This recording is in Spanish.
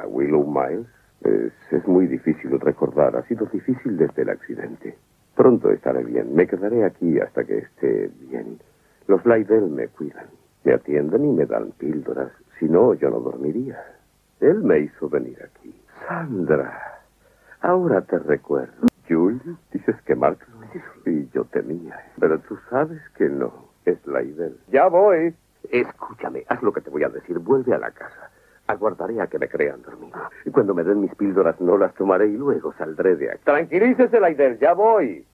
Willow Miles? Es muy difícil recordar. Ha sido difícil desde el accidente. Pronto estaré bien. Me quedaré aquí hasta que esté bien. Los Lydell me cuidan. Me atienden y me dan píldoras. Si no, yo no dormiría. Él me hizo venir aquí. Sandra, ahora te recuerdo. Julie, dices que Mark y yo temía. Pero tú sabes que no. Es Lydell. Ya voy. Escúchame, haz lo que te voy a decir. Vuelve a la casa. Aguardaré a que me crean dormido. Y cuando me den mis píldoras no las tomaré y luego saldré de aquí. Tranquilícese, Lydell. Ya voy.